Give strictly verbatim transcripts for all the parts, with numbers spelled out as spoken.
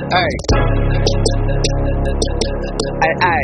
Ay. Ay, ay.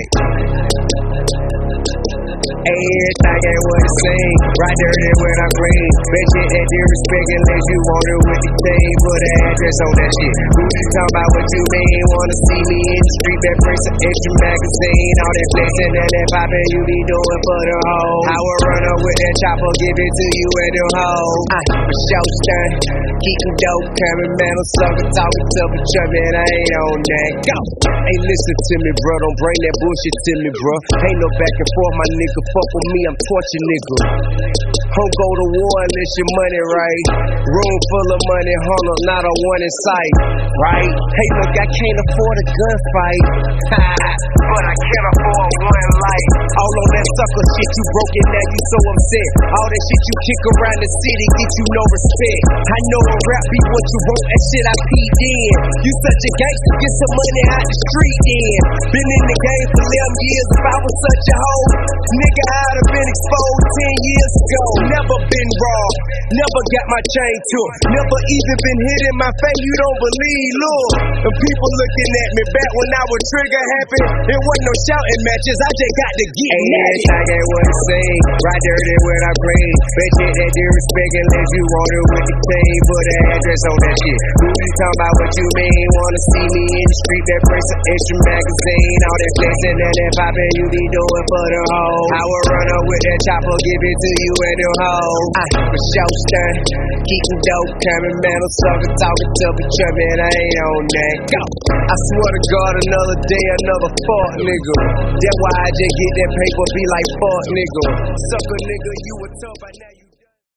Everything ain't what it seems. Right dirty when I'm green. Bet you that disrespect unless you want it with the team. Put an address on that shit. Who you talking about what you mean? Wanna see me in the street, that print some extra magazine. All that flexing and that poppin' you be doing for the hoe. I will run up with that chopper, give it to you at the hoe. Uh, for show stun, keepin' dope, coming man, I'm sucker, talking tough, but jumpin', I ain't on that. Go! Hey, listen to me, bro, don't bring that bullshit to me, bro. Ain't no back and forth, my nigga. Fuck with me, I'm torture nigga. Don't go to war unless your money right. Room full of money, hold up, not a one in sight. Right? Hey, look, I can't afford a gunfight. But I can't afford one life. All on that sucker shit, you broke it, now you so upset. All that shit you kick around the city, get you no respect. I know a rap be what you want, that shit I peed in. You such a gangster, get some money out the street then. Been in the game for eleven years, if I was such a hoe, nigga, I'd have been exposed ten years ago. Never been raw, never got my chain took, never even been hit in my face, you don't believe, look. And people looking at me back when I was trigger happy, it wasn't no shouting matches, I just got to get it. Everything ain't what it seems, right dirty when I green. Bet you that disrespect unless you want it with the team. Put an address on that shit. Who you talking about what you mean? Wanna see me in the street, that print some extra magazine. All that flexing and that poppin' you be doing for the hoe. I will run up with that chopper, give it to you at the hoe. I for show stun, keepin' dope, coming man, I'm sucker, talking tough, but jumpin', I ain't on that. Go! I swear to God, another day, another fuck nigga. That's why I just get that paper, be like fuck nigga. Sucker nigga, you a tough, by now you